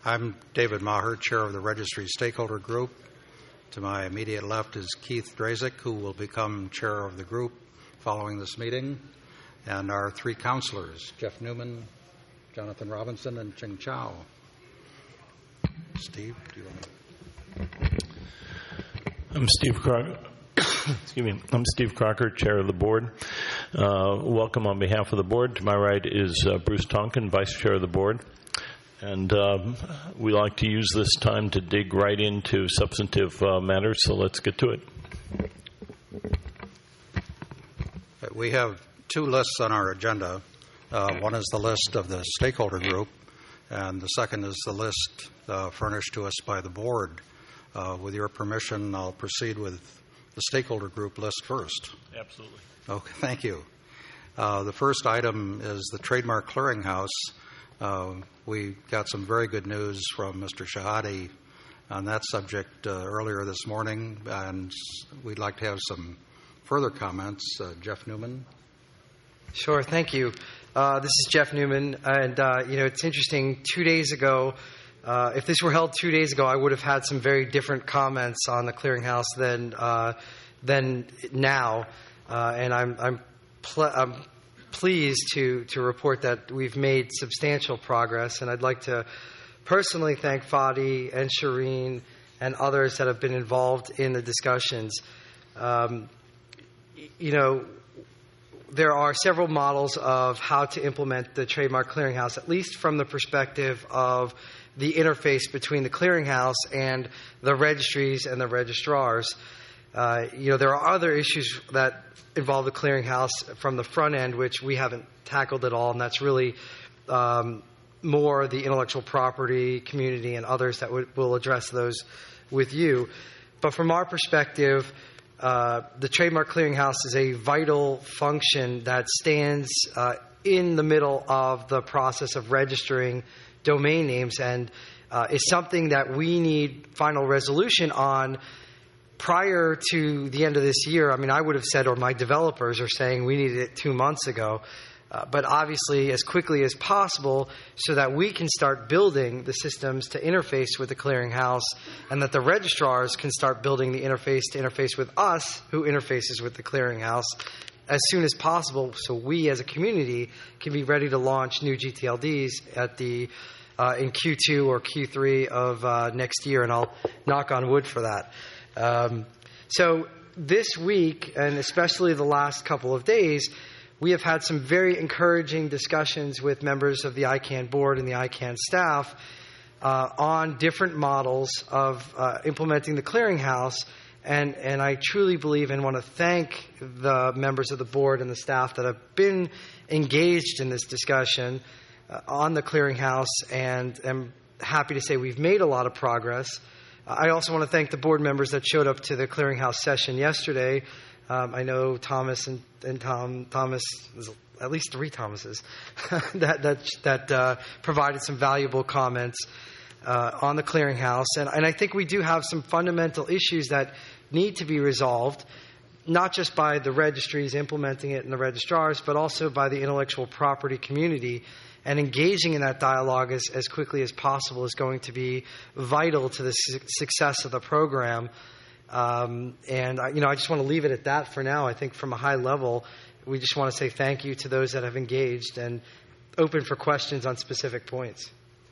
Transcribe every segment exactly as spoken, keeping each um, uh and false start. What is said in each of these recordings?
I'm David Maher, Chair of the Registry Stakeholder Group. To my immediate left is Keith Drazik, who will become Chair of the group following this meeting, and our three counselors, Jeff Newman, Jonathan Robinson, and Ching Chow. Steve, do you want to? I'm Steve Crocker. Excuse me. I'm Steve Crocker, Chair of the Board. Uh, welcome on behalf of the Board. To my right is uh, Bruce Tonkin, Vice Chair of the Board. And um, we like to use this time to dig right into substantive uh, matters, so let's get to it. We have two lists on our agenda. Uh, one is the list of the stakeholder group, and the second is the list uh, furnished to us by the Board. Uh, with your permission, I'll proceed with the stakeholder group list first. Absolutely. Okay, thank you. Uh, the first item is the Trademark Clearinghouse. Uh, we got some very good news from Mister Shahade on that subject uh, earlier this morning, and we'd like to have some further comments. Uh, Jeff Newman. Sure, thank you. Uh, this is Jeff Newman, and uh, you know, it's interesting. Two days ago, uh, if this were held two days ago, I would have had some very different comments on the clearinghouse than uh, than now, uh, and I'm I'm, pl- I'm pleased to to report that we've made substantial progress, and I'd like to personally thank Fadi and Shireen and others that have been involved in the discussions. Um, you know. There are several models of how to implement the Trademark Clearinghouse, at least from the perspective of the interface between the clearinghouse and the registries and the registrars. Uh, you know, there are other issues that involve the clearinghouse from the front end, which we haven't tackled at all, and that's really um, more the intellectual property community and others that w- will address those with you. But from our perspective, Uh, the Trademark Clearinghouse is a vital function that stands uh, in the middle of the process of registering domain names, and uh, is something that we need final resolution on prior to the end of this year. I mean, I would have said, or my developers are saying, we needed it two months ago. Uh, but obviously as quickly as possible so that we can start building the systems to interface with the clearinghouse, and that the registrars can start building the interface to interface with us, who interfaces with the clearinghouse, as soon as possible, so we as a community can be ready to launch new G T L Ds at the uh, in Q two or Q three of uh, next year, and I'll knock on wood for that. Um, so this week, and especially the last couple of days, we have had some very encouraging discussions with members of the I CANN board and the I CANN staff uh, on different models of uh, implementing the clearinghouse. And, and I truly believe and want to thank the members of the board and the staff that have been engaged in this discussion uh, on the clearinghouse, and am happy to say we've made a lot of progress. Uh, I also want to thank the board members that showed up to the clearinghouse session yesterday. Um, I know Thomas and, and Tom Thomas, there's at least three Thomases that that that uh, provided some valuable comments uh, on the clearinghouse, and and I think we do have some fundamental issues that need to be resolved, not just by the registries implementing it and the registrars, but also by the intellectual property community. And engaging in that dialogue as, as quickly as possible is going to be vital to the su- success of the program. Um, and, I, you know, I just want to leave it at that for now. I think from a high level, we just want to say thank you to those that have engaged and open for questions on specific points.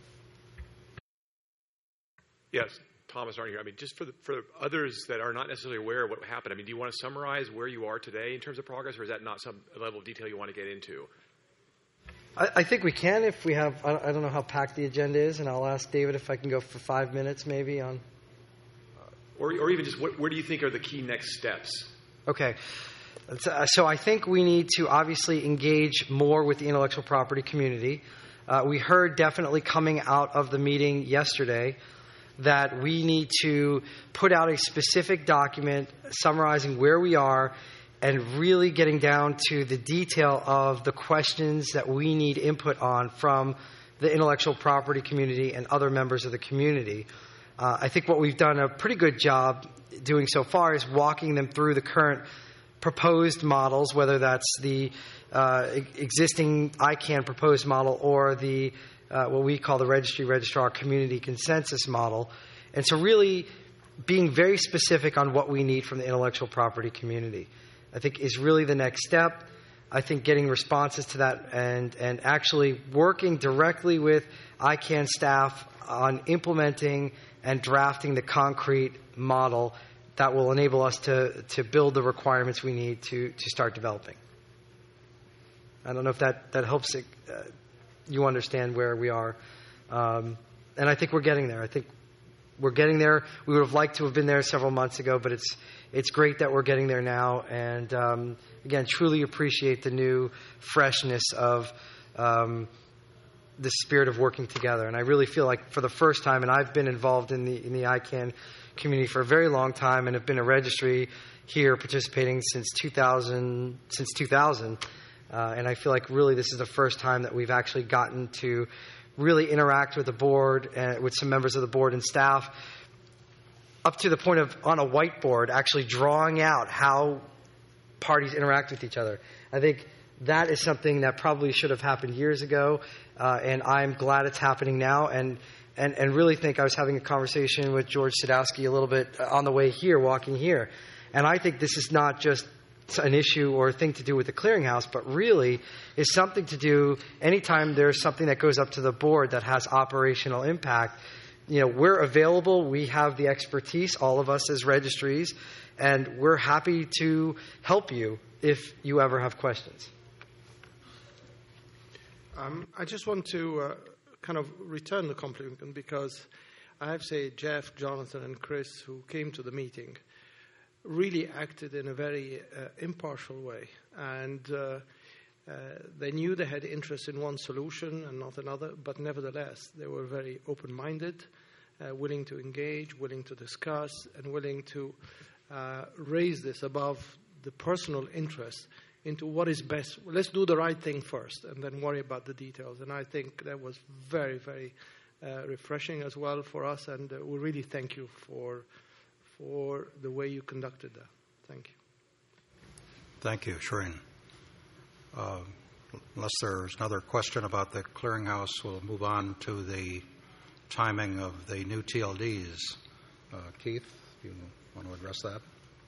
Yes, Thomas, aren't you? I mean, just for the, for others that are not necessarily aware of what happened, I mean, do you want to summarize where you are today in terms of progress, or is that not some level of detail you want to get into? I, I think we can if we have, I, I don't know how packed the agenda is, and I'll ask David if I can go for five minutes maybe on... Or, or even just what, where do you think are the key next steps? Okay. So I think we need to obviously engage more with the intellectual property community. Uh, we heard definitely coming out of the meeting yesterday that we need to put out a specific document summarizing where we are and really getting down to the detail of the questions that we need input on from the intellectual property community and other members of the community. Uh, I think what we've done a pretty good job doing so far is walking them through the current proposed models, whether that's the uh, existing I CANN proposed model or the uh, what we call the Registry Registrar Community Consensus model. And so really being very specific on what we need from the intellectual property community, I think, is really the next step. I think getting responses to that and, and actually working directly with I CANN staff on implementing and drafting the concrete model that will enable us to, to build the requirements we need to, to start developing. I don't know if that, that helps it, uh, you understand where we are. Um, and I think we're getting there. I think we're getting there. We would have liked to have been there several months ago, but it's it's great that we're getting there now. And um, again, truly appreciate the new freshness of um, the spirit of working together. And I really feel like for the first time, and I've been involved in the in the I CANN community for a very long time, and have been a registry here participating since two thousand. Since two thousand, uh, and I feel like really this is the first time that we've actually gotten to really interact with the board, uh, with some members of the board and staff, up to the point of on a whiteboard actually drawing out how parties interact with each other. I think that is something that probably should have happened years ago, uh, and I'm glad it's happening now. And, and and really think I was having a conversation with George Sadowski a little bit on the way here, walking here, and I think this is not just an issue or a thing to do with the clearinghouse, but really is something to do anytime there's something that goes up to the board that has operational impact. You know, we're available. We have the expertise, all of us as registries, and we're happy to help you if you ever have questions. Um, I just want to uh, kind of return the compliment, because I have to say Jeff, Jonathan, and Chris, who came to the meeting, really acted in a very uh, impartial way. And uh, uh, they knew they had interest in one solution and not another, but nevertheless, they were very open-minded, uh, willing to engage, willing to discuss, and willing to uh, raise this above the personal interest into what is best. Let's do the right thing first and then worry about the details. And I think that was very, very uh, refreshing as well for us, and uh, we really thank you for for the way you conducted that. Thank you. Thank you, Shireen. Uh, unless there's another question about the clearinghouse, we'll move on to the timing of the new T L Ds. Uh, Keith, you want to address that?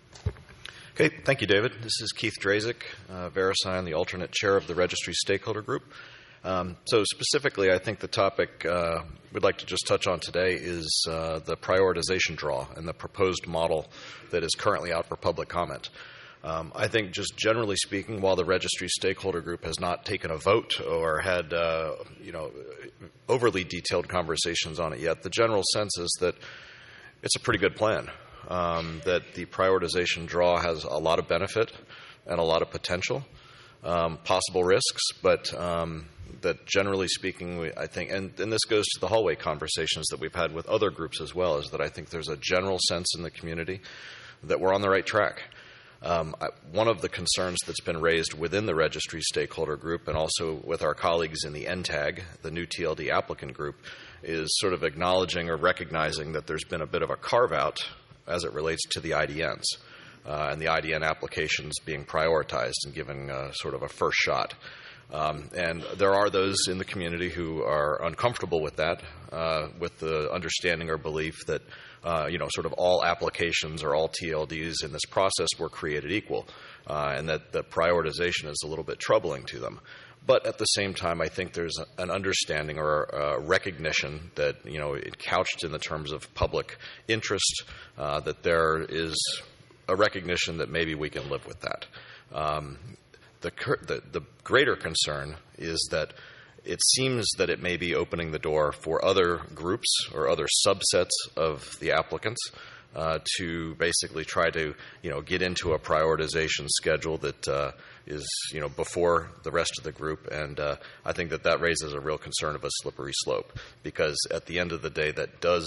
Okay, thank you, David. This is Keith Drazik, uh, VeriSign, the alternate chair of the Registry Stakeholder Group. Um, so specifically, I think the topic uh, we'd like to just touch on today is uh, the prioritization draw and the proposed model that is currently out for public comment. Um, I think just generally speaking, while the Registry Stakeholder Group has not taken a vote or had uh, you know, overly detailed conversations on it yet, the general sense is that it's a pretty good plan, um, that the prioritization draw has a lot of benefit and a lot of potential, um, possible risks, but um, that generally speaking, we, I think, and, and this goes to the hallway conversations that we've had with other groups as well, is that I think there's a general sense in the community that we're on the right track. Um, I, one of the concerns that's been raised within the registry stakeholder group and also with our colleagues in the N TAG, the new T L D applicant group, is sort of acknowledging or recognizing that there's been a bit of a carve-out as it relates to the I D Ns uh, and the I D N applications being prioritized and given uh, sort of a first shot. Um, and there are those in the community who are uncomfortable with that, uh, with the understanding or belief that, uh, you know, sort of all applications or all T L Ds in this process were created equal, uh, and that the prioritization is a little bit troubling to them. But at the same time, I think there's an understanding or a recognition that, you know, it couched in the terms of public interest, uh, that there is a recognition that maybe we can live with that. Um, The, the, the greater concern is that it seems that it may be opening the door for other groups or other subsets of the applicants uh, to basically try to, you know, get into a prioritization schedule that uh, is, you know, before the rest of the group. And uh, I think that that raises a real concern of a slippery slope, because at the end of the day, that does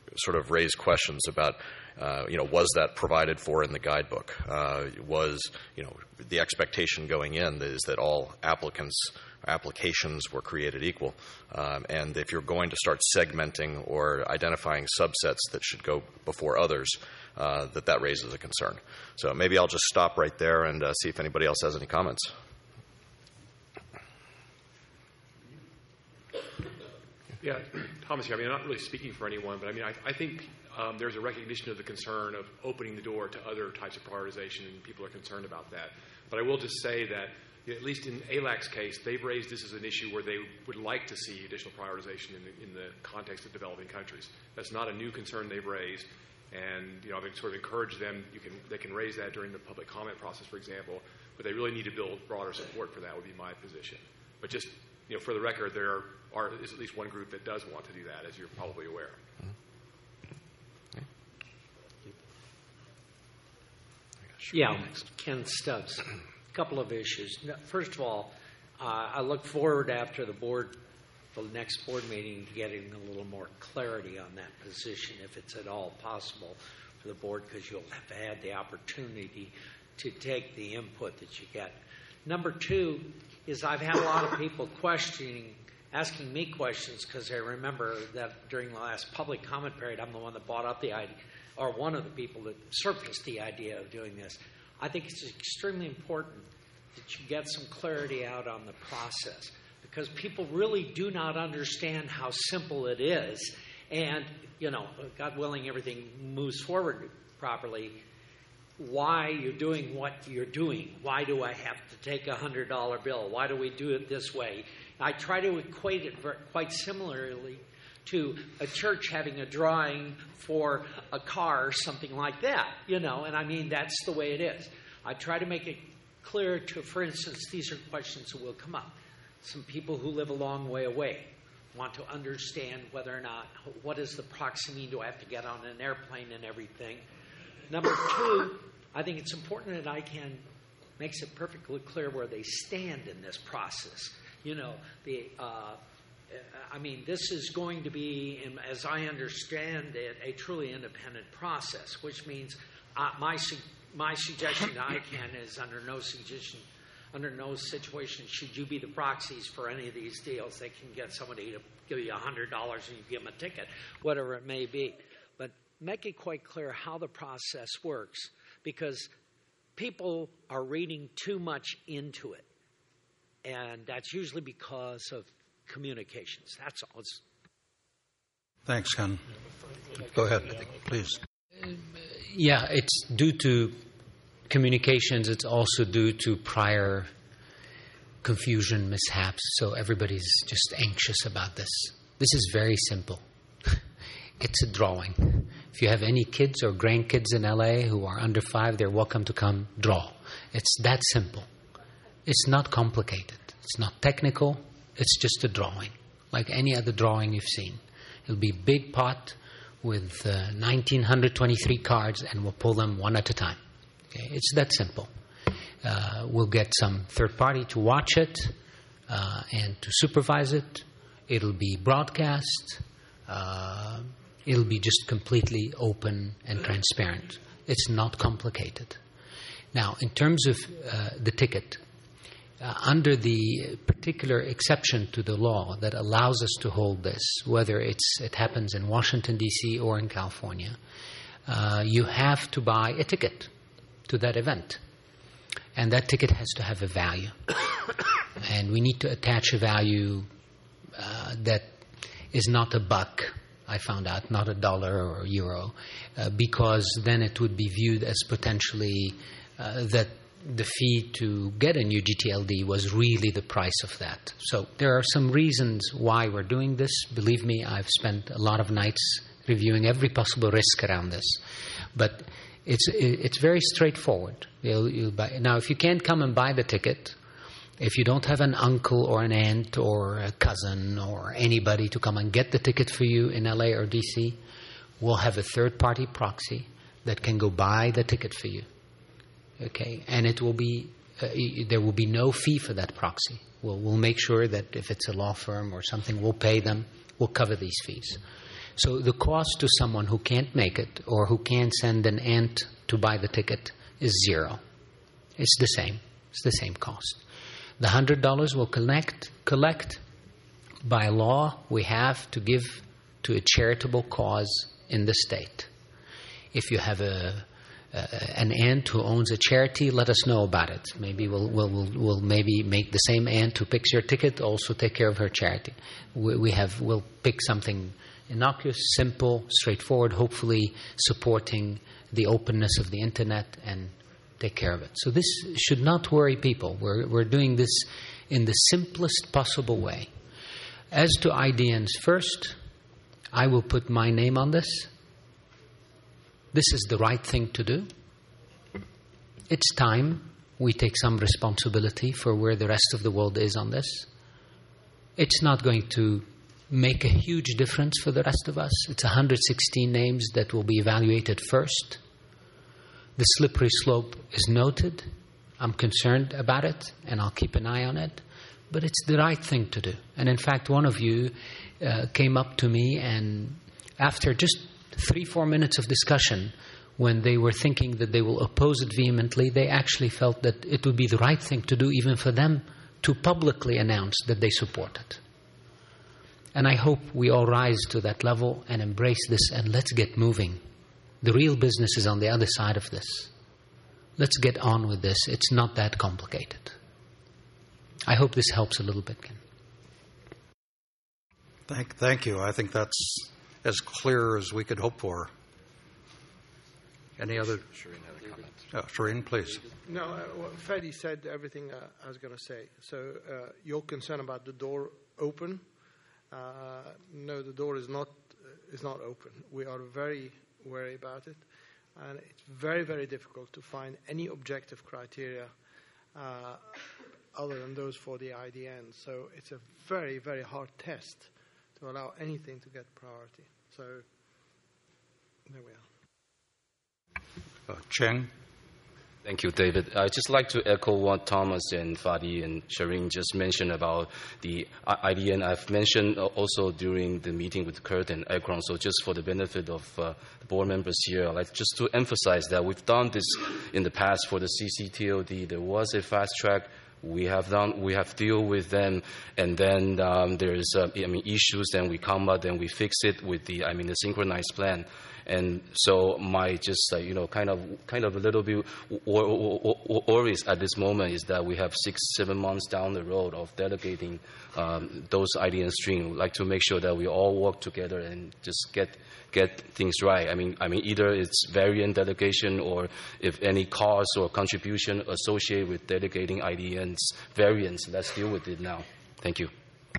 sort of raise questions about, uh, you know, was that provided for in the guidebook? Uh, was, you know, the expectation going in is that all applicants applications were created equal. Um, and if you're going to start segmenting or identifying subsets that should go before others, uh, that that raises a concern. So maybe I'll just stop right there and uh, see if anybody else has any comments. Yeah, Thomas here. I mean, I'm not really speaking for anyone, but I mean, I, I think um, there's a recognition of the concern of opening the door to other types of prioritization, and people are concerned about that. But I will just say that, at least in A L A C's case, they've raised this as an issue where they would like to see additional prioritization in the, in the context of developing countries. That's not a new concern they've raised, and you know, I've sort of encouraged them. You can they can raise that during the public comment process, for example. But they really need to build broader support for that. Would be my position. But just you know, for the record, there are, are is at least one group that does want to do that, as you're probably aware. Yeah, Ken Stubbs. A couple of issues. First of all, uh, I look forward after the board, the next board meeting, to getting a little more clarity on that position, if it's at all possible for the board, because you'll have had the opportunity to take the input that you get. Number two is I've had a lot of people questioning, asking me questions, because I remember that during the last public comment period, I'm the one that brought up the idea, or one of the people that surfaced the idea of doing this. I think it's extremely important that you get some clarity out on the process, because people really do not understand how simple it is. And, you know, God willing, everything moves forward properly. Why you're doing what you're doing. Why do I have to take a one hundred dollar bill? Why do we do it this way? I try to equate it quite similarly to a church having a drawing for a car or something like that, you know, and I mean, that's the way it is. I try to make it clear to, for instance, these are questions that will come up. Some people who live a long way away want to understand whether or not, what does the proxy mean? Do I have to get on an airplane and everything? Number two, I think it's important that I can makes it perfectly clear where they stand in this process. You know, the uh, I mean, this is going to be, as I understand it, a truly independent process, which means uh, my su- my suggestion to I CANN is under no suggestion, under no situation should you be the proxies for any of these deals. They can get somebody to give you one hundred dollars and you give them a ticket, whatever it may be. But make it quite clear how the process works, because people are reading too much into it. And that's usually because of communications. That's all. It's Thanks, Ken. Go ahead, please. Yeah, it's due to communications. It's also due to prior confusion, mishaps. So everybody's just anxious about this. This is very simple. It's a drawing. If you have any kids or grandkids in L A who are under five, they're welcome to come draw. It's that simple. It's not complicated. It's not technical. It's just a drawing, like any other drawing you've seen. It'll be a big pot with uh, one thousand nine hundred twenty-three cards, and we'll pull them one at a time. Okay? It's that simple. Uh, we'll get some third party to watch it uh, and to supervise it. It'll be broadcast. Uh, it'll be just completely open and transparent. It's not complicated. Now, in terms of uh, the ticket, uh, under the particular exception to the law that allows us to hold this, whether it's it happens in Washington, D C or in California, uh, you have to buy a ticket to that event. And that ticket has to have a value. And we need to attach a value uh, that is not a buck, I found out, not a dollar or a euro, uh, because then it would be viewed as potentially uh, that the fee to get a new G T L D was really the price of that. So there are some reasons why we're doing this. Believe me, I've spent a lot of nights reviewing every possible risk around this. But it's it's very straightforward. You'll, you'll buy. Now, if you can't come and buy the ticket, if you don't have an uncle or an aunt or a cousin or anybody to come and get the ticket for you in L A or D C, we'll have a third-party proxy that can go buy the ticket for you. Okay, and it will be uh, there will be no fee for that proxy. We'll we'll make sure that if it's a law firm or something, we'll pay them. We'll cover these fees. So the cost to someone who can't make it or who can't send an aunt to buy the ticket is zero. It's the same. It's the same cost. The one hundred dollars will collect, collect. By law, we have to give to a charitable cause in the state. If you have a uh, an aunt who owns a charity, let us know about it. Maybe we'll, we'll, we'll, we'll maybe make the same aunt who picks your ticket also take care of her charity. We, we have, we'll pick something innocuous, simple, straightforward, hopefully supporting the openness of the internet and take care of it. So this should not worry people. We're, we're doing this in the simplest possible way. As to I D Ns first, I will put my name on this. This is the right thing to do. It's time we take some responsibility for where the rest of the world is on this. It's not going to make a huge difference for the rest of us. It's one hundred sixteen names that will be evaluated first. The slippery slope is noted. I'm concerned about it, and I'll keep an eye on it. But it's the right thing to do. And in fact, one of you uh, came up to me, and after just three, four minutes of discussion, when they were thinking that they will oppose it vehemently, they actually felt that it would be the right thing to do even for them to publicly announce that they support it. And I hope we all rise to that level and embrace this, and let's get moving. The real business is on the other side of this. Let's get on with this. It's not that complicated. I hope this helps a little bit, Ken. Thank, thank you. I think that's as clear as we could hope for. Any other? Shireen had a comment. Oh, Shireen, please. No, uh, well, Freddie said everything uh, I was going to say. So uh, your concern about the door open, uh, no, the door is not uh, is not open. We are very wary about it, and it's very, very difficult to find any objective criteria uh, other than those for the I D N. So it's a very, very hard test to allow anything to get priority. So there we are. Uh, Cheng? Thank you, David. I'd just like to echo what Thomas and Fadi and Shireen just mentioned about the I D N. I've mentioned also during the meeting with Kurt and Ekron, so just for the benefit of uh, the board members here, I'd like just to emphasize that we've done this in the past for the C C T O D. There was a fast track. We have done, we have deal with them, and then um, there's, uh, I mean, issues. Then we come up, then we fix it with the, I mean, the synchronized plan. And so my just, uh, you know, kind of, kind of a little bit or, or, or, worries at this moment is that we have six, seven months down the road of delegating um, those I D N streams. We'd like to make sure that we all work together and just get get things right. I mean, I mean, either it's variant delegation or if any cost or contribution associated with delegating I D Ns variants, let's deal with it now. Thank you.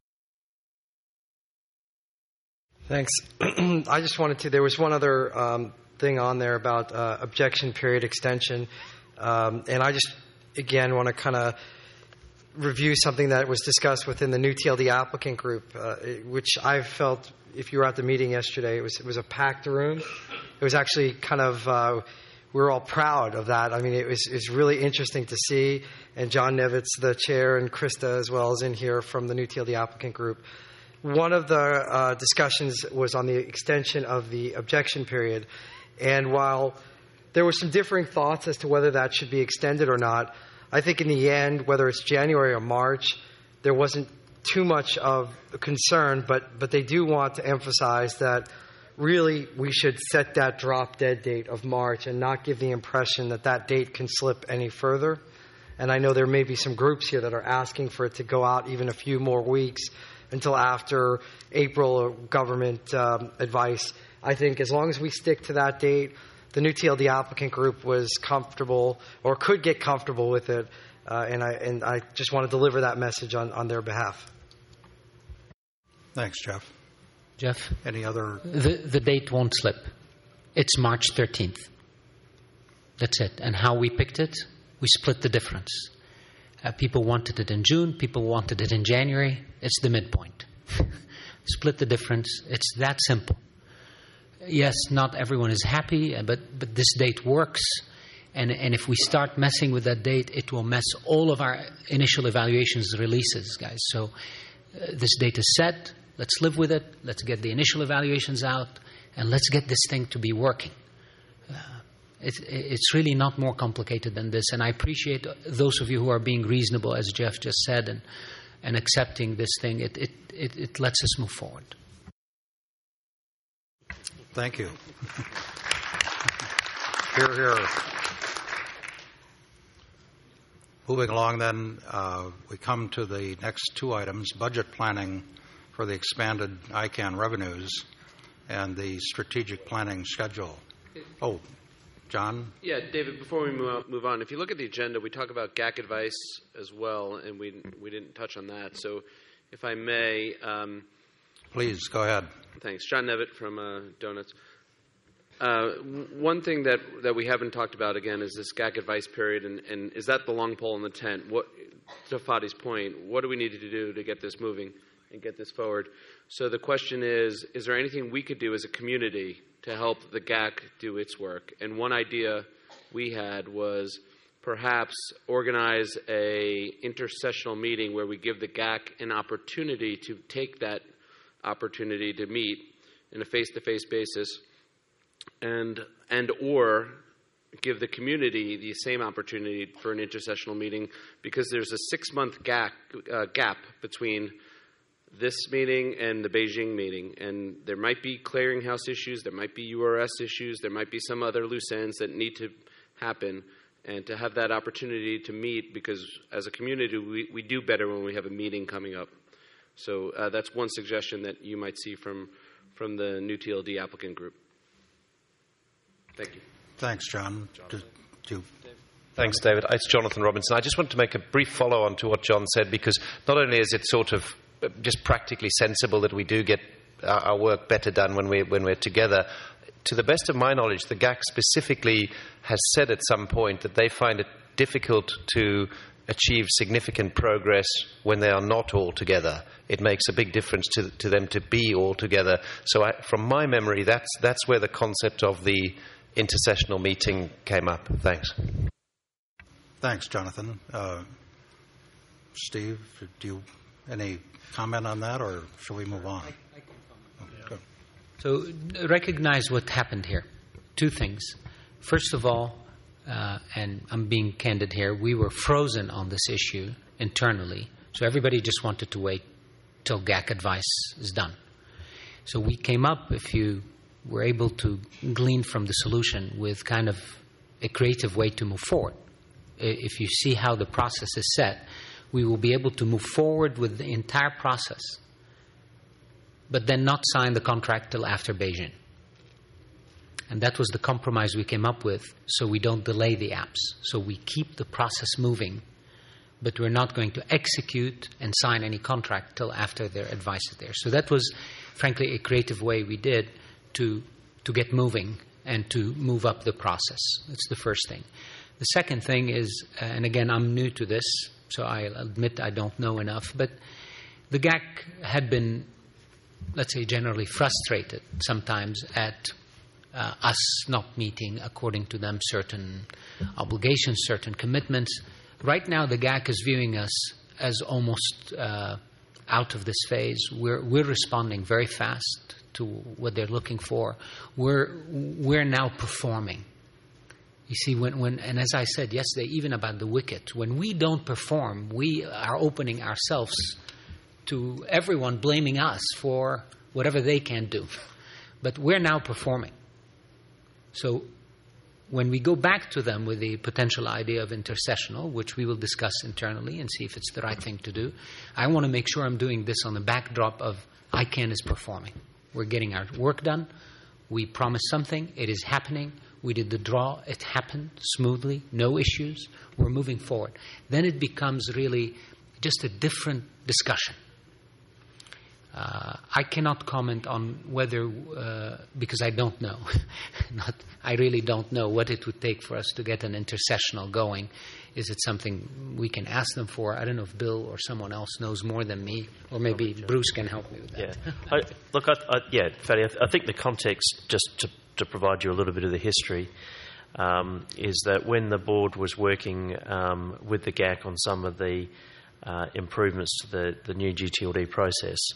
Thanks. I just wanted to, there was one other um, thing on there about uh, objection period extension. Um, and I just, again, want to kind of review something that was discussed within the New T L D applicant group, uh, which I felt, if you were at the meeting yesterday, it was it was a packed room. It was actually kind of, uh, we were all proud of that. I mean, it was, it was really interesting to see. And John Nevitz, the chair, and Krista as well, is in here from the New T L D applicant group. One of the uh, discussions was on the extension of the objection period. And while there were some differing thoughts as to whether that should be extended or not, I think in the end, whether it's January or March, there wasn't too much of a concern, but, but they do want to emphasize that really we should set that drop-dead date of March and not give the impression that that date can slip any further. And I know there may be some groups here that are asking for it to go out even a few more weeks until after April government um, advice. I think as long as we stick to that date, the New T L D applicant group was comfortable or could get comfortable with it, uh, and I and I just want to deliver that message on, on their behalf. Thanks, Jeff. Jeff? Any other? The, the date won't slip. It's March thirteenth. That's it. And how we picked it, we split the difference. Uh, people wanted it in June. People wanted it in January. It's the midpoint. Split the difference. It's that simple. Yes, not everyone is happy, but, but this date works. And, and if we start messing with that date, it will mess all of our initial evaluations releases, guys. So uh, this date is set. Let's live with it. Let's get the initial evaluations out, and let's get this thing to be working. Uh, it, it's really not more complicated than this, and I appreciate those of you who are being reasonable, as Jeff just said, and, and accepting this thing. It, it, it, it lets us move forward. Thank you. Hear, hear. Moving along then, uh, we come to the next two items, budget planning for the expanded I CANN revenues and the strategic planning schedule. Oh, John? Yeah, David, before we move on, if you look at the agenda, we talk about G A C advice as well, and we we didn't touch on that. So if I may... Um, Please, go ahead. Thanks. John Nevitt from uh, Donuts. Uh, one thing that, that we haven't talked about, again, is this G A C advice period, and, and is that the long pole in the tent? What, to Fadi's point, what do we need to do to get this moving and get this forward? So the question is, is there anything we could do as a community to help the G A C do its work? And one idea we had was perhaps organize a intersessional meeting where we give the G A C an opportunity to take that opportunity to meet in a face-to-face basis, and and or give the community the same opportunity for an intersessional meeting, because there's a six-month gap, uh, gap between this meeting and the Beijing meeting, and there might be clearinghouse issues, there might be U R S issues, there might be some other loose ends that need to happen, and to have that opportunity to meet, because as a community we, we do better when we have a meeting coming up. So uh, that's one suggestion that you might see from, from the new T L D applicant group. Thank you. Thanks, John. Do, do, Thanks, David. It's Jonathan Robinson. I just want to make a brief follow-on to what John said, because not only is it sort of just practically sensible that we do get our, our work better done when, we, when we're together, to the best of my knowledge, the G A C specifically has said at some point that they find it difficult to achieve significant progress when they are not all together. It makes a big difference to, to them to be all together. So I, from my memory, that's, that's where the concept of the intersessional meeting came up. Thanks. Thanks, Jonathan. Uh, Steve, do you any comment on that, or shall we move on? I, I can comment. Oh, so recognize what happened here. Two things. First of all, uh, and I'm being candid here, we were frozen on this issue internally. So everybody just wanted to wait till G A C advice is done. So we came up, if you were able to glean from the solution, with kind of a creative way to move forward. If you see how the process is set, we will be able to move forward with the entire process, but then not sign the contract till after Beijing. And that was the compromise we came up with, so we don't delay the apps. So we keep the process moving, but we're not going to execute and sign any contract till after their advice is there. So that was, frankly, a creative way we did to to get moving and to move up the process. That's the first thing. The second thing is, uh, and again, I'm new to this, so I admit I don't know enough, but the G A C had been, let's say, generally frustrated sometimes at uh, us not meeting, according to them, certain obligations, certain commitments. Right now, the G A C is viewing us as almost uh, out of this phase. We're, we're responding very fast to what they're looking for. We're, we're now performing. You see, when, when, and as I said yesterday, even about the wicket, when we don't perform, we are opening ourselves to everyone blaming us for whatever they can't do. But we're now performing. So when we go back to them with the potential idea of intercessional, which we will discuss internally and see if it's the right thing to do, I want to make sure I'm doing this on the backdrop of I CANN is performing. We're getting our work done. We promised something. It is happening. We did the draw. It happened smoothly. No issues. We're moving forward. Then it becomes really just a different discussion. Uh, I cannot comment on whether, uh, because I don't know. Not, I really don't know what it would take for us to get an intercessional going. Is it something we can ask them for? I don't know if Bill or someone else knows more than me, or maybe Bruce can help me with that. Yeah. I, look, I, I, yeah, Fadi, I, th- I think the context, just to, to provide you a little bit of the history, um, is that when the board was working um, with the G A C on some of the uh, improvements to the, the new G T L D process,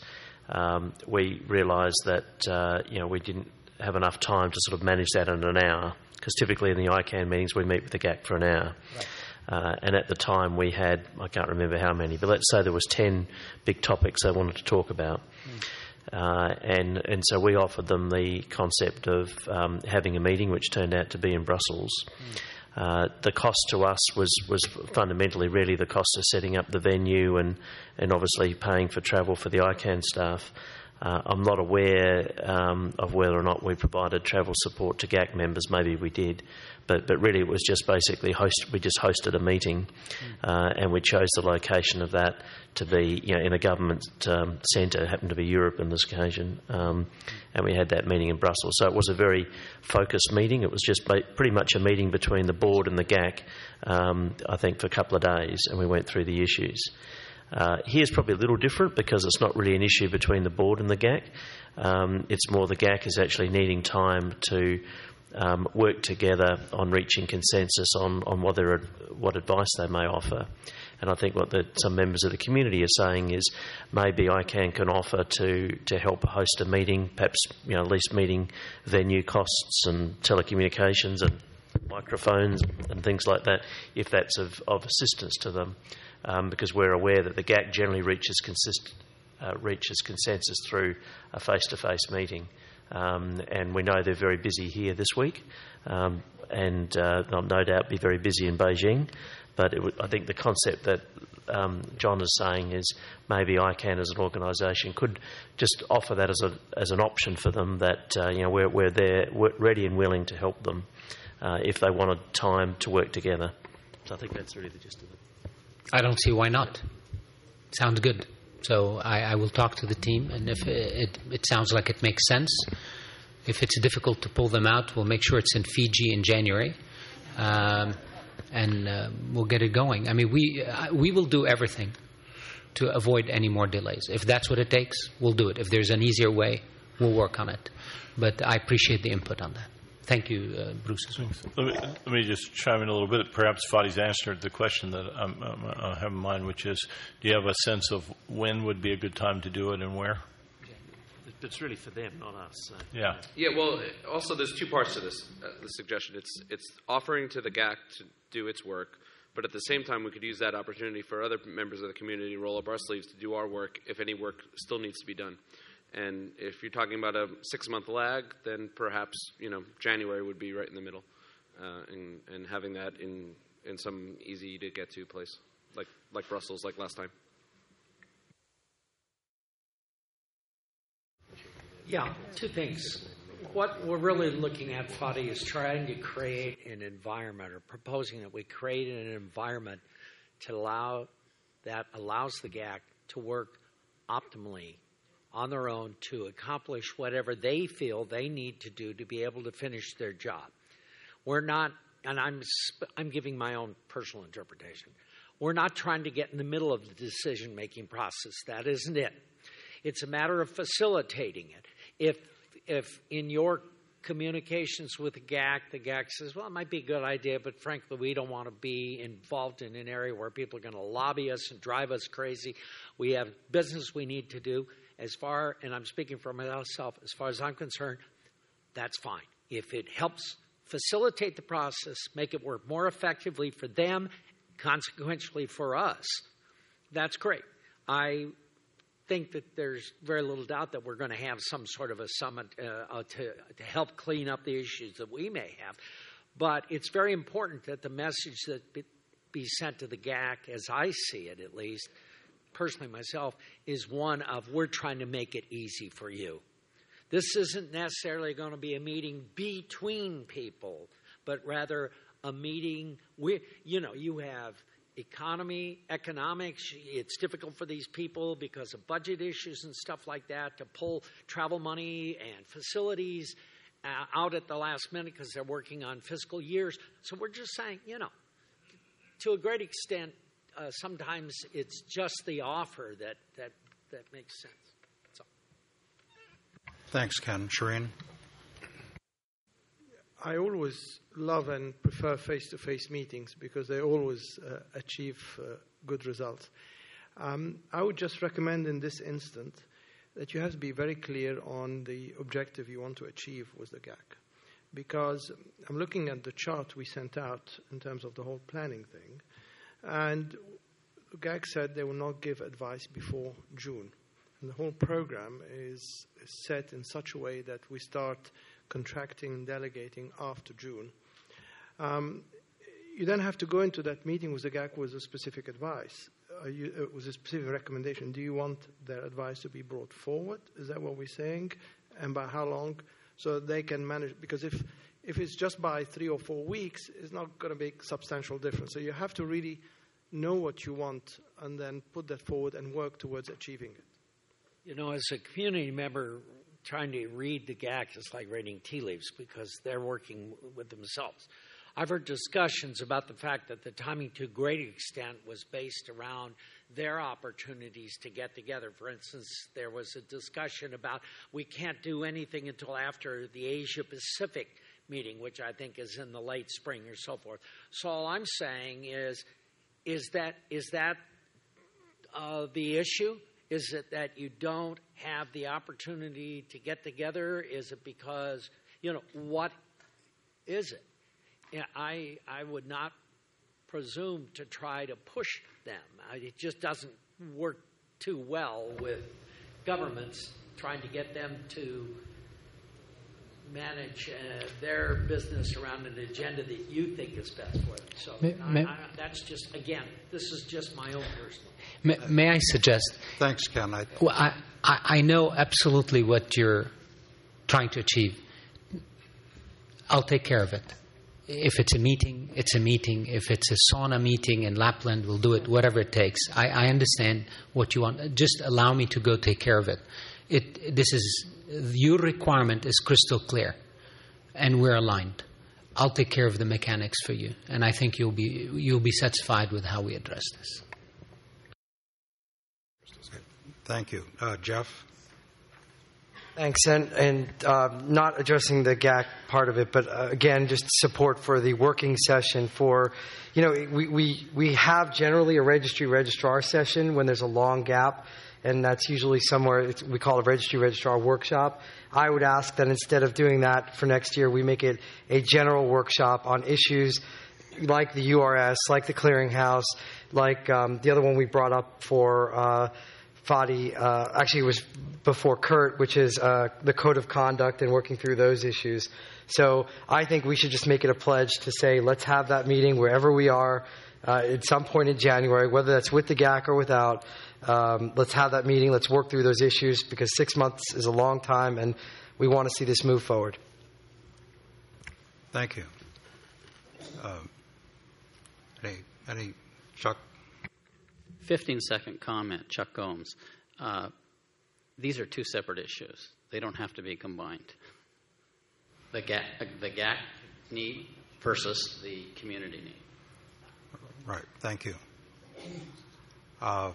um, we realised that uh, you know we didn't have enough time to sort of manage that in an hour, because typically in the I CAN meetings we meet with the G A C for an hour. Right. Uh, and at the time we had, I can't remember how many, but let's say there was ten big topics they wanted to talk about. Mm. Uh, and, and so we offered them the concept of um, having a meeting, which turned out to be in Brussels. Mm. Uh, the cost to us was, was fundamentally really the cost of setting up the venue and, and obviously paying for travel for the I CAN staff. Uh, I'm not aware um, of whether or not we provided travel support to G A C members. Maybe we did, but but really it was just basically host. We just hosted a meeting, uh, and we chose the location of that to be, you know, in a government um, centre. It happened to be Europe on this occasion, um, and we had that meeting in Brussels. So it was a very focused meeting. It was just ba- pretty much a meeting between the board and the G A C. Um, I think for a couple of days, and we went through the issues. Uh, here's probably a little different because it's not really an issue between the board and the G A C. Um, it's more the G A C is actually needing time to um, work together on reaching consensus on, on what, their, what advice they may offer. And I think what the, some members of the community are saying is maybe I CAN can offer to, to help host a meeting, perhaps, you know, at least meeting venue costs and telecommunications and microphones and things like that, if that's of, of assistance to them. Um, because we're aware that the G A C generally reaches, consist, uh, reaches consensus through a face-to-face meeting. Um, and we know they're very busy here this week, um, and uh, they'll no doubt be very busy in Beijing. But it w- I think the concept that um, John is saying is maybe I CAN as an organisation could just offer that as, a, as an option for them, that uh, you know, we're, we're there, we're ready and willing to help them uh, if they wanted time to work together. So I think that's really the gist of it. I don't see why not. Sounds good. So I, I will talk to the team, and if it, it sounds like it makes sense, if it's difficult to pull them out, we'll make sure it's in Fiji in January, um, and uh, we'll get it going. I mean, we uh, we will do everything to avoid any more delays. If that's what it takes, we'll do it. If there's an easier way, we'll work on it. But I appreciate the input on that. Thank you, uh, Bruce. As well. Let me, let me just chime in a little bit. Perhaps Fadi's answered the question that I'm, I'm, I have in mind, which is, do you have a sense of when would be a good time to do it and where? It's really for them, not us. So. Yeah. Yeah. Well, also there's two parts to this uh, the suggestion. It's it's offering to the G A C to do its work, but at the same time we could use that opportunity for other members of the community to roll up our sleeves to do our work if any work still needs to be done. And if you're talking about a six-month lag, then perhaps, you know, January would be right in the middle, uh, and, and having that in, in some easy-to-get-to place, like like Brussels, like last time. Yeah, two things. What we're really looking at, Fadi, is trying to create an environment, or proposing that we create an environment to allow that allows the G A C to work optimally on their own to accomplish whatever they feel they need to do to be able to finish their job. We're not, and I'm I'm giving my own personal interpretation, we're not trying to get in the middle of the decision-making process. That isn't it. It's a matter of facilitating it. If if in your communications with the G A C, the G A C says, well, it might be a good idea, but frankly, we don't want to be involved in an area where people are going to lobby us and drive us crazy. We have business we need to do. As far, and I'm speaking for myself, as far as I'm concerned, that's fine. If it helps facilitate the process, make it work more effectively for them, consequentially for us, that's great. I think that there's very little doubt that we're going to have some sort of a summit uh, to, to help clean up the issues that we may have. But it's very important that the message that be, be sent to the G A C, as I see it at least, personally myself, is one of we're trying to make it easy for you. This isn't necessarily going to be a meeting between people, but rather a meeting with, you know, you have economy, economics. It's difficult for these people because of budget issues and stuff like that to pull travel money and facilities uh, out at the last minute because they're working on fiscal years. So we're just saying, you know, to a great extent, Uh, sometimes it's just the offer that, that, that makes sense. So. Thanks, Ken. Shireen? I always love and prefer face-to-face meetings because they always uh, achieve uh, good results. Um, I would just recommend in this instant that you have to be very clear on the objective you want to achieve with the G A C. Because I'm looking at the chart we sent out in terms of the whole planning thing, and G A C said they will not give advice before June. And the whole program is set in such a way that we start contracting and delegating after June. Um, you then have to go into that meeting with the G A C with a specific advice, uh, you, uh, with a specific recommendation. Do you want their advice to be brought forward? Is that what we're saying? And by how long? So that they can manage, because if, if it's just by three or four weeks, it's not going to make substantial difference. So you have to really know what you want and then put that forward and work towards achieving it. You know, as a community member, trying to read the G A C is like reading tea leaves because they're working with themselves. I've heard discussions about the fact that the timing to a great extent was based around their opportunities to get together. For instance, there was a discussion about we can't do anything until after the Asia Pacific meeting, which I think is in the late spring or so forth. So all I'm saying is, is that is that uh, the issue? Is it that you don't have the opportunity to get together? Is it because, you know, what is it? I, I would not presume to try to push them. It just doesn't work too well with governments trying to get them to manage uh, their business around an agenda that you think is best for them. So may, I, may, I, that's just, again, this is just my own personal. May, may I suggest? Thanks, Ken. I, well, I, I, I know absolutely what you're trying to achieve. I'll take care of it. If it's a meeting, it's a meeting. If it's a sauna meeting in Lapland, we'll do it, whatever it takes. I, I understand what you want. Just allow me to go take care of it. It. This is, your requirement is crystal clear, and we're aligned. I'll take care of the mechanics for you, and I think you'll be you'll be satisfied with how we address this. Thank you. Uh, Jeff? Thanks. And, and uh, not addressing the G A C part of it, but uh, again, just support for the working session for, you know, we, we, we have generally a registry registrar session when there's a long gap, and that's usually somewhere, it's, we call it a registry registrar workshop. I would ask that instead of doing that for next year, we make it a general workshop on issues like the U R S, like the clearinghouse, like um, the other one we brought up for uh, Fadi, uh, actually it was before Kurt, which is uh, the code of conduct and working through those issues. So I think we should just make it a pledge to say, let's have that meeting wherever we are uh, at some point in January, whether that's with the G A C or without. Um, let's have that meeting. Let's work through those issues because six months is a long time and we want to see this move forward. Thank you. Uh, any, any, Chuck? fifteen-second comment, Chuck Gomes. Uh, these are two separate issues. They don't have to be combined. The G A C, the G A C need versus the community need. Right. Thank you. Uh,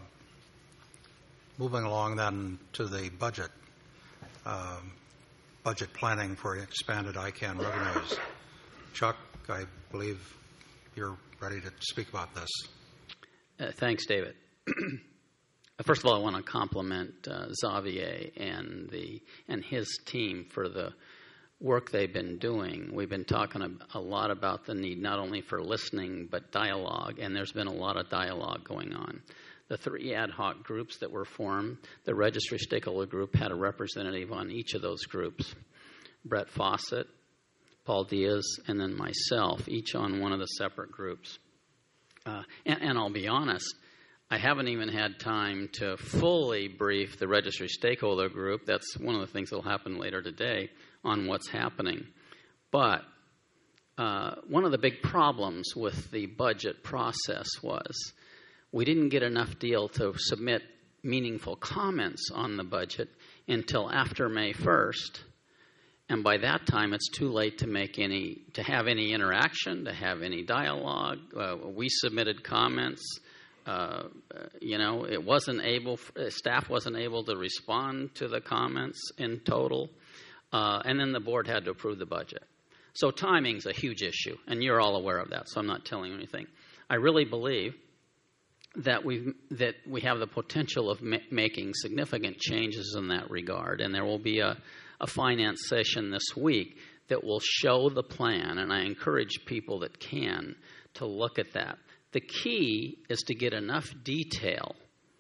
moving along then to the budget. Uh, budget planning for expanded I CANN revenues. Chuck, I believe you're ready to speak about this. Uh, thanks, David. First of all, I want to compliment uh, Xavier and the and his team for the work they've been doing. We've been talking a, a lot about the need not only for listening but dialogue, and there's been a lot of dialogue going on. The three ad hoc groups that were formed, the registry stakeholder group had a representative on each of those groups. Brett Fawcett, Paul Diaz, and then myself, each on one of the separate groups. Uh, and, and I'll be honest, I haven't even had time to fully brief the registry stakeholder group. That's one of the things that will happen later today on what's happening. But uh, one of the big problems with the budget process was we didn't get enough deal to submit meaningful comments on the budget until after May first. And by that time, it's too late to make any, to have any interaction, to have any dialogue. Uh, we submitted comments. Uh, you know, it wasn't able, staff wasn't able to respond to the comments in total. Uh, and then the board had to approve the budget. So timing's a huge issue, and you're all aware of that, so I'm not telling you anything. I really believe that we that we have the potential of ma- making significant changes in that regard, and there will be a, a finance session this week that will show the plan, and I encourage people that can to look at that. The key is to get enough detail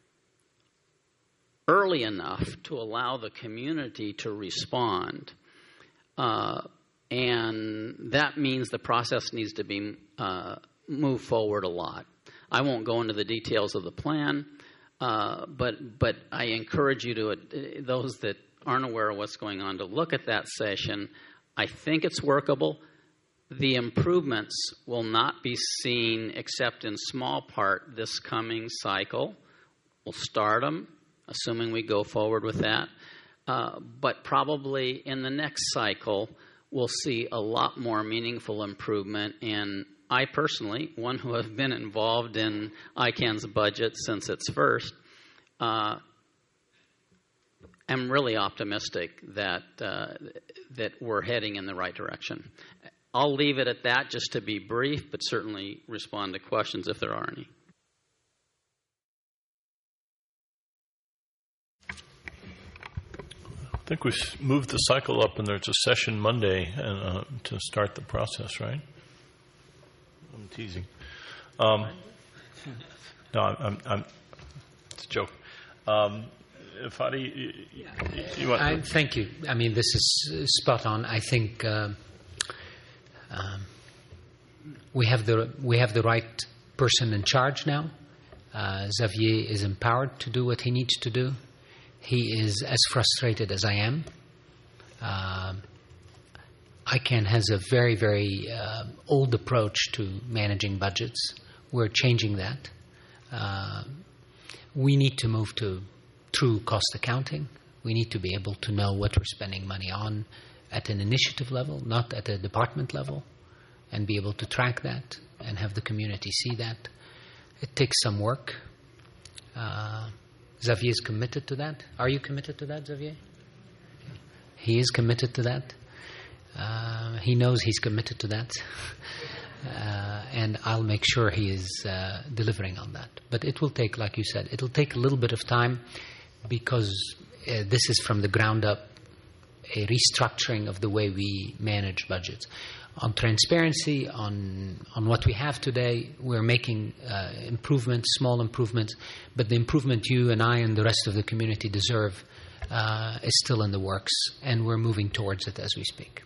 early enough to allow the community to respond, uh, and that means the process needs to be uh, moved forward a lot. I won't go into the details of the plan, uh, but but I encourage you to, uh, those that aren't aware of what's going on, to look at that session. I think it's workable. The improvements will not be seen except in small part this coming cycle. We'll start them, assuming we go forward with that. Uh, but probably in the next cycle, we'll see a lot more meaningful improvement. And I personally, one who have been involved in I CAN's budget since its first, uh, am really optimistic that uh, that we're heading in the right direction. I'll leave it at that just to be brief, but certainly respond to questions if there are any. I think we've moved the cycle up, and there's a session Monday and, uh, to start the process, right? I'm teasing. Um, no, I'm, I'm, I'm. It's a joke. Um, Fadi, you, you want? I, thank you. I mean, this is spot on. I think uh, um, we have the we have the right person in charge now. Uh, Xavier is empowered to do what he needs to do. He is as frustrated as I am. Uh, I CAN has a very, very uh, old approach to managing budgets. We're changing that. Uh, we need to move to true cost accounting. We need to be able to know what we're spending money on at an initiative level, not at a department level, and be able to track that and have the community see that. It takes some work. Uh, Xavier is committed to that. Are you committed to that, Xavier? He is committed to that. Uh, he knows he's committed to that. Uh, and I'll make sure he is uh, delivering on that. But it will take, like you said, it will take a little bit of time because uh, this is from the ground up a restructuring of the way we manage budgets. On transparency, on on what we have today, we're making uh, improvements, small improvements, but the improvement you and I and the rest of the community deserve uh, is still in the works, and we're moving towards it as we speak.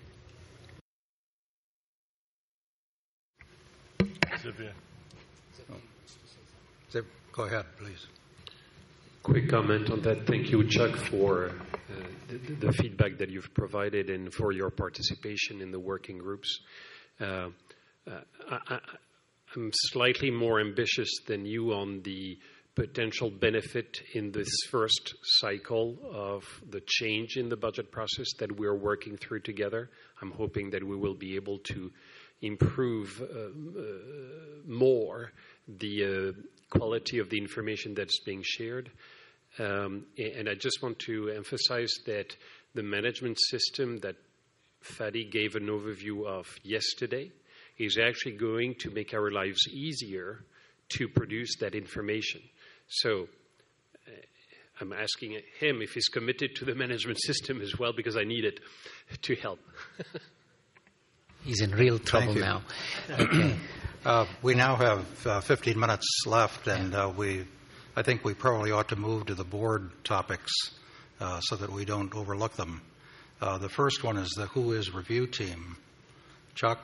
Go ahead, please. Quick comment on that. Thank you, Chuck, for uh, the, the feedback that you've provided and for your participation in the working groups. Uh, uh, I, I'm slightly more ambitious than you on the potential benefit in this first cycle of the change in the budget process that we're working through together. I'm hoping that we will be able to improve uh, uh, more the uh, quality of the information that's being shared. Um, and I just want to emphasize that the management system that Fadi gave an overview of yesterday is actually going to make our lives easier to produce that information. So uh, I'm asking him if he's committed to the management system as well, because I need it to help. He's in real trouble now. Okay. Uh, we now have uh, fifteen minutes left, and uh, we, I think we probably ought to move to the board topics uh, so that we don't overlook them. Uh, the first one is the Who Is Review Team. Chuck?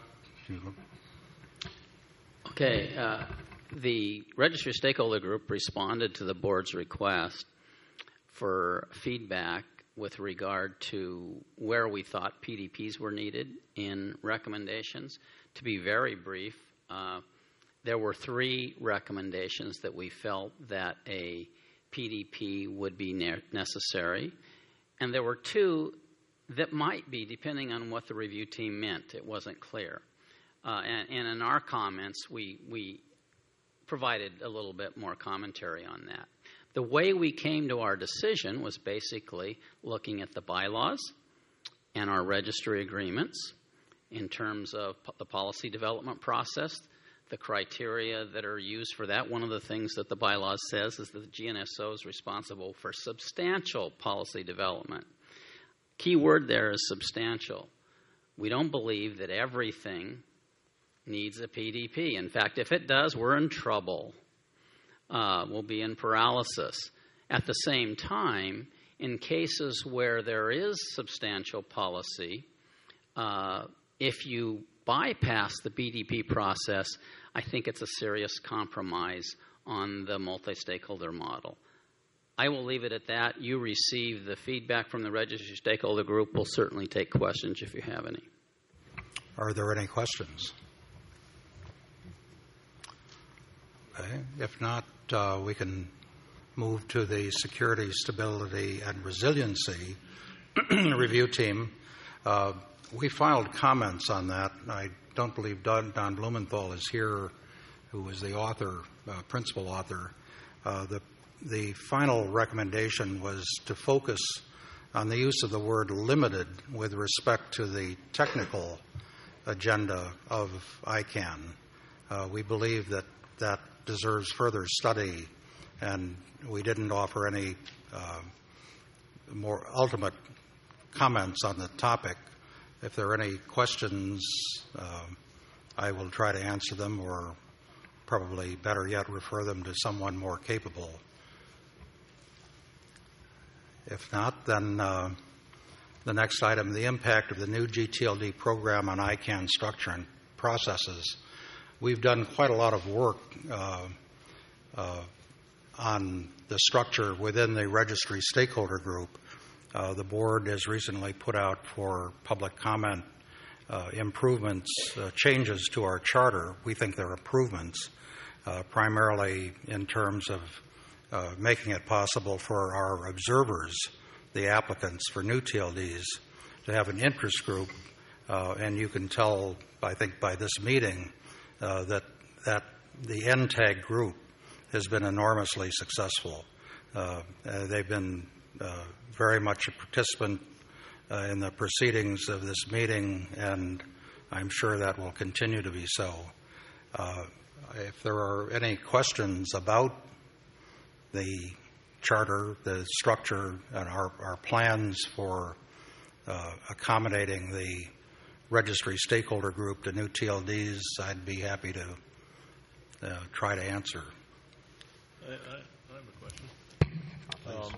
Okay. Uh, the Registry Stakeholder Group responded to the board's request for feedback with regard to where we thought P D Ps were needed in recommendations. To be very brief, uh, there were three recommendations that we felt that a P D P would be ne- necessary, and there were two that might be, depending on what the review team meant. It wasn't clear. Uh, and, and in our comments, we, we provided a little bit more commentary on that. The way we came to our decision was basically looking at the bylaws and our registry agreements in terms of po- the policy development process, the criteria that are used for that. One of the things that the bylaws says is that the G N S O is responsible for substantial policy development. Key word there is substantial. We don't believe that everything needs a P D P. In fact, if it does, we're in trouble. Uh, we'll be in paralysis. At the same time, in cases where there is substantial policy, uh, if you bypass the B D P process, I think it's a serious compromise on the multi-stakeholder model. I will leave it at that. You receive the feedback from the registry stakeholder group. We'll certainly take questions if you have any. Are there any questions? Okay. If not, uh, we can move to the Security, Stability, and Resiliency Review Team. Uh, we filed comments on that. I don't believe Don, Don Blumenthal is here, who was the author, uh, principal author. Uh, the, the final recommendation was to focus on the use of the word limited with respect to the technical agenda of I CANN. Uh, we believe that that deserves further study, and we didn't offer any uh, more ultimate comments on the topic. If there are any questions, uh, I will try to answer them, or probably better yet, refer them to someone more capable. If not, then uh, the next item, the impact of the new G T L D program on I CANN structure and processes. We've done quite a lot of work uh, uh, on the structure within the registry stakeholder group. Uh, the board has recently put out for public comment uh, improvements, uh, changes to our charter. We think they're improvements, uh, primarily in terms of uh, making it possible for our observers, the applicants for new T L Ds, to have an interest group. Uh, and you can tell, I think, by this meeting uh, that, that the N TAG group has been enormously successful. Uh, uh, they've been uh, very much a participant uh, in the proceedings of this meeting, and I'm sure that will continue to be so. Uh, if there are any questions about the charter, the structure, and our, our plans for uh, accommodating the registry stakeholder group to new T L Ds, I'd be happy to uh, try to answer. I, I, I have a question. Um,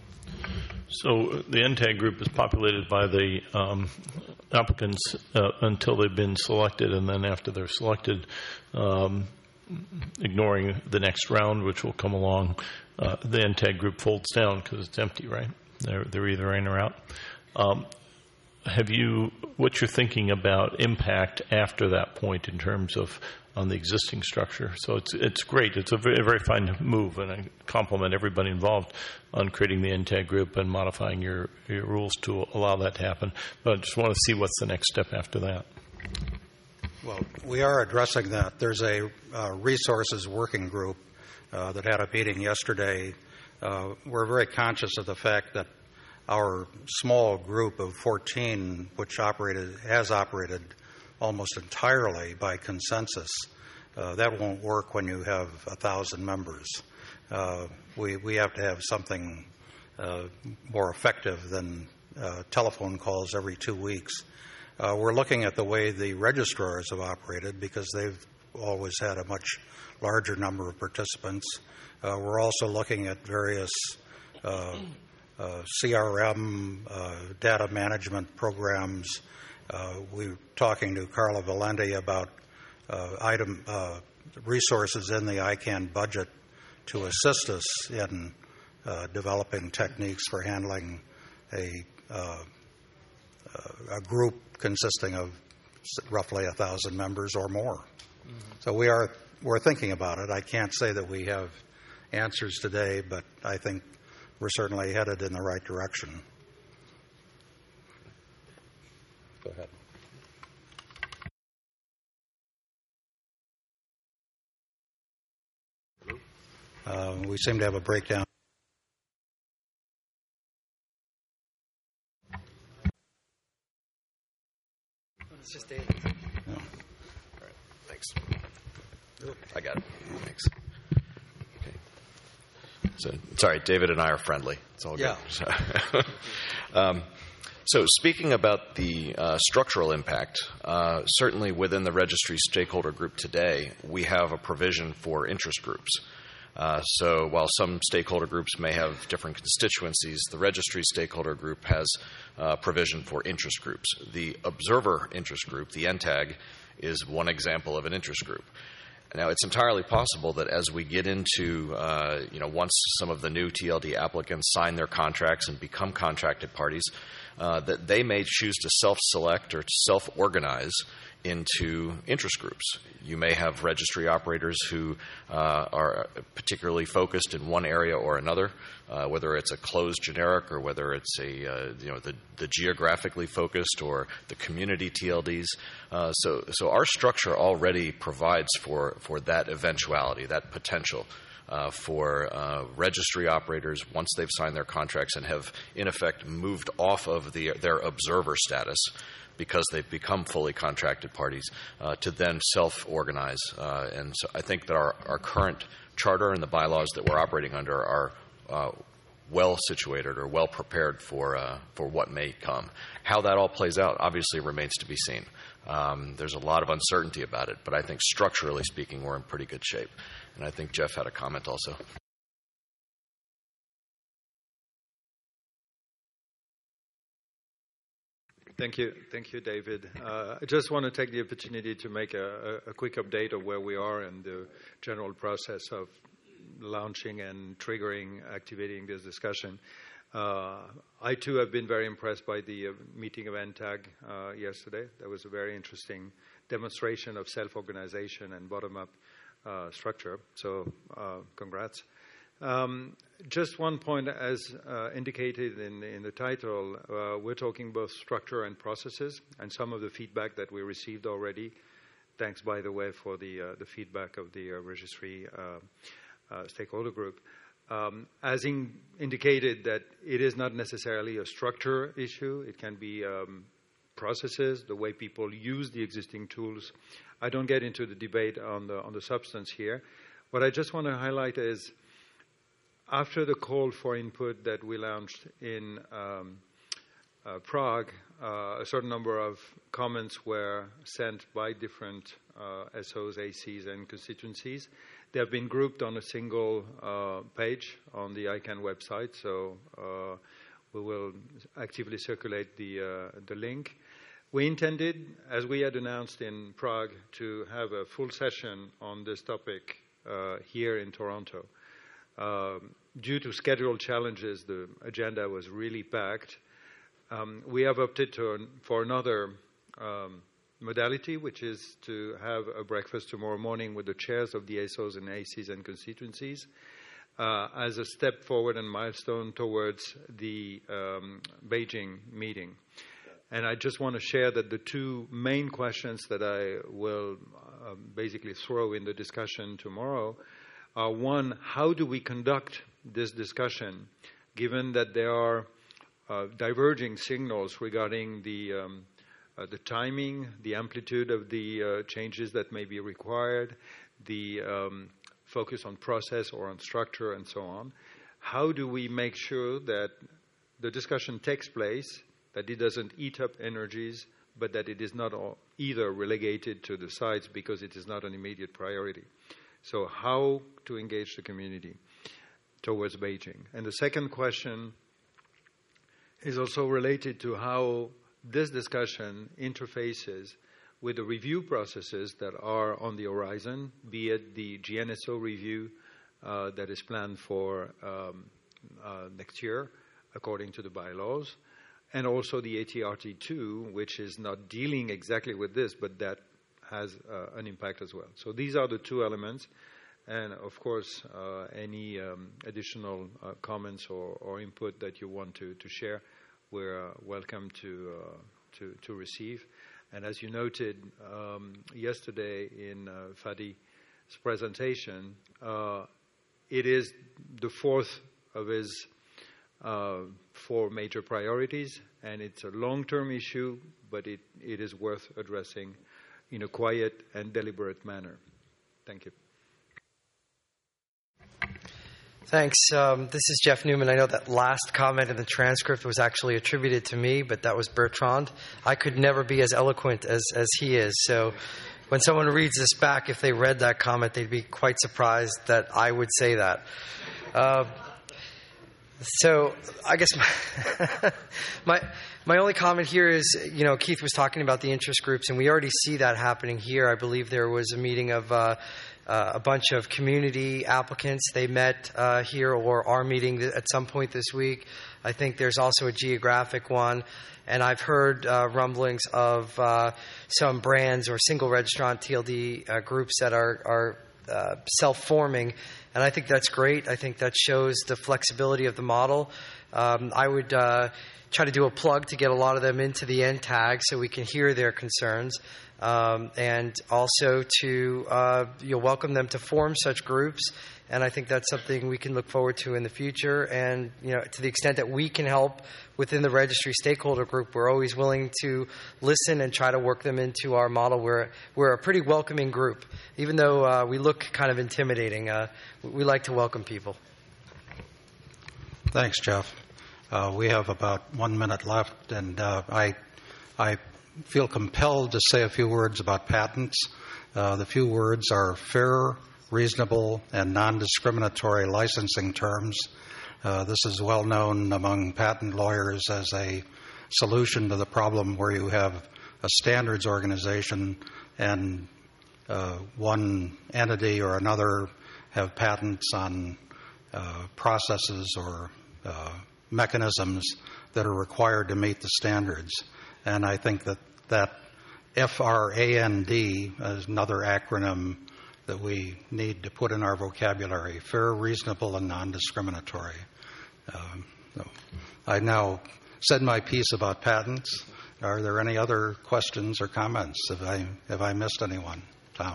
so the N TAG group is populated by the um, applicants uh, until they've been selected, and then after they're selected, um, ignoring the next round, which will come along, uh, the N TAG group folds down because it's empty, right? They're, they're either in or out. Um, have you, what you're thinking about impact after that point in terms of on the existing structure? So it's it's great. It's a very, a very fine move, and I compliment everybody involved on creating the N TAG group and modifying your, your rules to allow that to happen. But I just want to see what's the next step after that. Well, we are addressing that. There's a uh, resources working group uh, that had a meeting yesterday. Uh, we're very conscious of the fact that our small group of fourteen, which operated has operated almost entirely by consensus, uh, that won't work when you have a thousand members. Uh, we we have to have something uh, more effective than uh, telephone calls every two weeks. Uh, we're looking at the way the registrars have operated because they've always had a much larger number of participants. Uh, we're also looking at various uh, uh, C R M, uh, data management programs. Uh, we're talking to Carla Valenti about uh, item uh, resources in the I CANN budget to assist us in uh, developing techniques for handling a, uh, a group consisting of roughly a thousand members or more. Mm-hmm. So we are we're thinking about it. I can't say that we have answers today, but I think we're certainly headed in the right direction. Go ahead. Uh, we seem to have a breakdown. It's just David. Yeah. All right. Thanks. I got it. Thanks. Okay. So, sorry, David and I are friendly. It's all good. Yeah. um, so speaking about the uh, structural impact, uh, certainly within the registry stakeholder group today, we have a provision for interest groups. Uh, so while some stakeholder groups may have different constituencies, the registry stakeholder group has uh, provision for interest groups. The observer interest group, the N TAG, is one example of an interest group. Now, it's entirely possible that as we get into, uh, you know, once some of the new T L D applicants sign their contracts and become contracted parties, uh, that they may choose to self-select or to self-organize into interest groups. You may have registry operators who uh, are particularly focused in one area or another, uh, whether it's a closed generic or whether it's a uh, you know the, the geographically focused or the community T L Ds. Uh, so so our structure already provides for for that eventuality, that potential. Uh, for uh, registry operators, once they've signed their contracts and have, in effect, moved off of the, their observer status because they've become fully contracted parties, uh, to then self-organize. Uh, and so I think that our, our current charter and the bylaws that we're operating under are uh, well situated or well prepared for, uh, for what may come. How that all plays out obviously remains to be seen. Um, there's a lot of uncertainty about it, but I think structurally speaking, we're in pretty good shape. And I think Jeff had a comment also. Thank you. Thank you, David. Uh, I just want to take the opportunity to make a, a, a quick update of where we are in the general process of launching and triggering, activating this discussion. Uh, I, too, have been very impressed by the uh, meeting of N TAG uh, yesterday. That was a very interesting demonstration of self-organization and bottom-up uh, structure. So, uh, congrats. Um, just one point, as uh, indicated in, in the title, uh, we're talking both structure and processes, and some of the feedback that we received already. Thanks, by the way, for the uh, the feedback of the uh, registry uh, uh, stakeholder group. Um, as in indicated, that it is not necessarily a structure issue. It can be um, processes, the way people use the existing tools. I don't get into the debate on the on the substance here. What I just want to highlight is, after the call for input that we launched in um, uh, Prague, uh, a certain number of comments were sent by different uh, S Os, A Cs, and constituencies. They have been grouped on a single uh, page on the I CANN website, so uh, we will actively circulate the, uh, the link. We intended, as we had announced in Prague, to have a full session on this topic uh, here in Toronto. Um, due to schedule challenges, the agenda was really packed. Um, we have opted to, for another um, modality, which is to have a breakfast tomorrow morning with the chairs of the S Os and A Cs and constituencies uh, as a step forward and milestone towards the um, Beijing meeting. And I just want to share that the two main questions that I will uh, basically throw in the discussion tomorrow are, one, how do we conduct this discussion, given that there are uh, diverging signals regarding the um, uh, the timing, the amplitude of the uh, changes that may be required, the um, focus on process or on structure, and so on. How do we make sure that the discussion takes place, that it doesn't eat up energies, but that it is not all either relegated to the sides because it is not an immediate priority? So how to engage the community towards Beijing. And the second question is also related to how this discussion interfaces with the review processes that are on the horizon, be it the G N S O review uh, that is planned for um, uh, next year, according to the bylaws, and also the A T R T two, which is not dealing exactly with this, but that has uh, an impact as well. So these are the two elements. And, of course, uh, any um, additional uh, comments or, or input that you want to, to share, we're uh, welcome to, uh, to, to receive. And as you noted um, yesterday in uh, Fadi's presentation, uh, it is the fourth of his uh, four major priorities, and it's a long-term issue, but it, it is worth addressing in a quiet and deliberate manner. Thank you. Thanks. Um, this is Jeff Newman. I know that last comment in the transcript was actually attributed to me, but that was Bertrand. I could never be as eloquent as, as he is. So when someone reads this back, if they read that comment, they'd be quite surprised that I would say that. Uh, so I guess my, my my only comment here is, you know, Keith was talking about the interest groups, and we already see that happening here. I believe there was a meeting of uh, uh, a bunch of community applicants. They met uh, here or are meeting at some point this week. I think there's also a geographic one. And I've heard uh, rumblings of uh, some brands or single registrant T L D uh, groups that are, are uh, self-forming. And I think that's great. I think that shows the flexibility of the model. Um, I would uh, try to do a plug to get a lot of them into the N TAG so we can hear their concerns. Um, and also to uh, you'll welcome them to form such groups. And I think that's something we can look forward to in the future. And, you know, to the extent that we can help within the registry stakeholder group, we're always willing to listen and try to work them into our model. We're, we're a pretty welcoming group. Even though uh, we look kind of intimidating, uh, we like to welcome people. Thanks, Jeff. Uh, we have about one minute left, and uh, I, I feel compelled to say a few words about patents. Uh, the few words are fair, reasonable, and non-discriminatory licensing terms. Uh, this is well known among patent lawyers as a solution to the problem where you have a standards organization and uh, one entity or another have patents on uh, processes or uh, mechanisms that are required to meet the standards. And I think that that F R A N D is another acronym that we need to put in our vocabulary: fair, reasonable, and non-discriminatory. Um, so I now said my piece about patents. Are there any other questions or comments? Have I, have I missed anyone? Tom?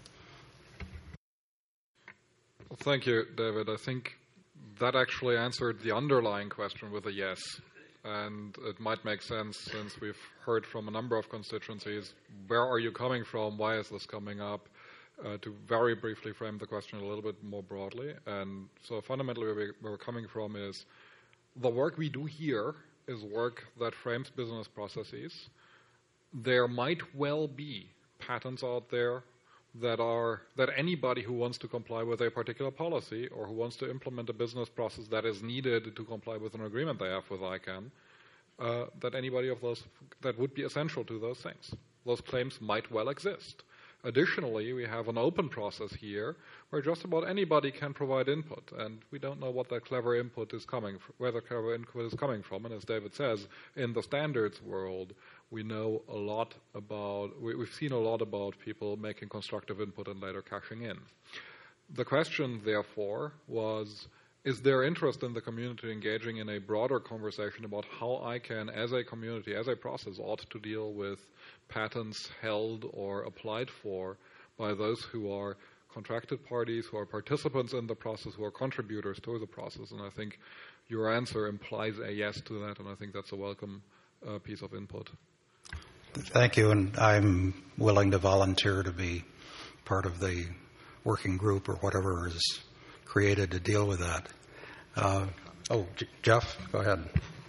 Well, thank you, David. I think that actually answered the underlying question with a yes. And it might make sense, since we've heard from a number of constituencies, where are you coming from? Why is this coming up? Uh, to very briefly frame the question a little bit more broadly. And so fundamentally where, we, where we're coming from is the work we do here is work that frames business processes. There might well be patents out there that are that anybody who wants to comply with a particular policy or who wants to implement a business process that is needed to comply with an agreement they have with ICANN, uh, that anybody of those that would be essential to those things. Those claims might well exist. Additionally, we have an open process here where just about anybody can provide input, and we don't know what that clever input is coming from, where the clever input is coming from. And as David says, in the standards world, we know a lot about, we, we've seen a lot about people making constructive input and later cashing in. The question, therefore, was, is there interest in the community engaging in a broader conversation about how ICANN, as a community, as a process, ought to deal with patents held or applied for by those who are contracted parties, who are participants in the process, who are contributors to the process? And I think your answer implies a yes to that, and I think that's a welcome uh, piece of input. Thank you, and I'm willing to volunteer to be part of the working group or whatever is created to deal with that. Uh, oh, J- Jeff, go ahead.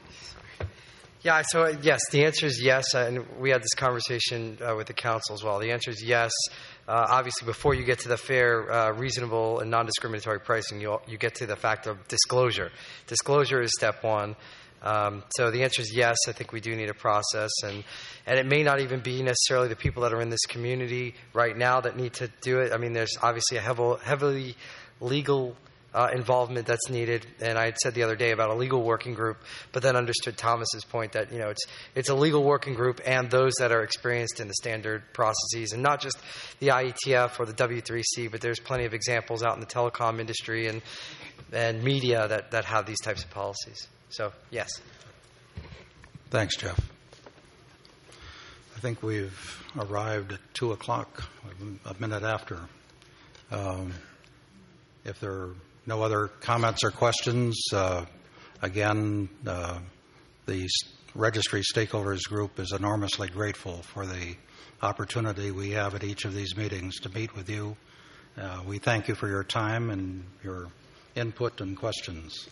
Yeah, so uh, yes, the answer is yes, uh, and we had this conversation uh, with the council as well. The answer is yes. Uh, obviously, before you get to the fair, uh, reasonable, and non-discriminatory pricing, you you get to the fact of disclosure. Disclosure is step one. Um, so the answer is yes. I think we do need a process, and and it may not even be necessarily the people that are in this community right now that need to do it. I mean, there's obviously a heavily, heavily legal Uh, involvement that's needed, and I had said the other day about a legal working group, but then understood Thomas's point that, you know, it's it's a legal working group and those that are experienced in the standard processes, and not just the I E T F or the W three C, but there's plenty of examples out in the telecom industry and and media that, that have these types of policies. So, yes. Thanks, Jeff. I think we've arrived at two o'clock, a minute after. Um, if there are no other comments or questions, uh, again, uh, the Registry Stakeholders Group is enormously grateful for the opportunity we have at each of these meetings to meet with you Uh, we thank you for your time and your input and questions.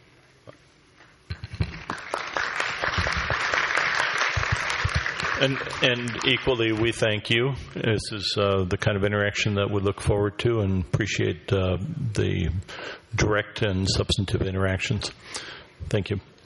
And, and equally, we thank you. This is uh, the kind of interaction that we look forward to and appreciate uh, the direct and substantive interactions. Thank you.